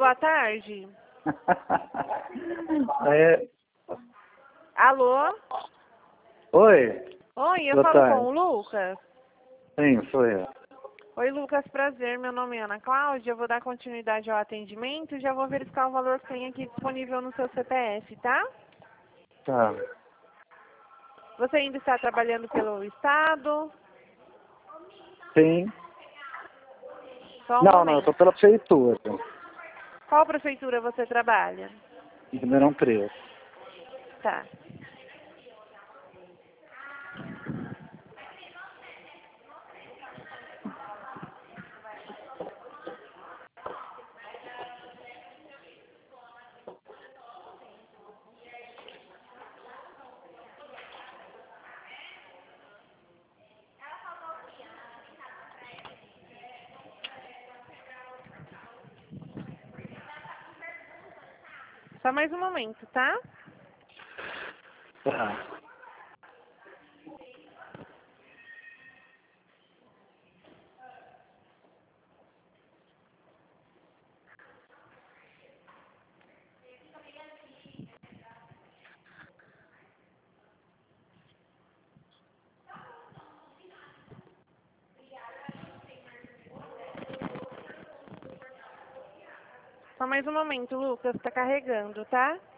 boa tarde. É... Alô? Oi. Oi, eu Boa falo tarde. com o Lucas. Sim, sou eu. Oi, Lucas, prazer. Meu nome é Ana Cláudia. Eu vou dar continuidade ao atendimento e já vou verificar o valor que tem aqui disponível no seu CPF, tá? Tá. Você ainda está trabalhando pelo Estado? Sim. Só um Não, eu momento. tô pela prefeitura. Qual prefeitura você trabalha? Em Ribeirão Preto. Tá. Só mais um momento, tá? Tá. Só mais um momento, Lucas. Tá carregando, tá?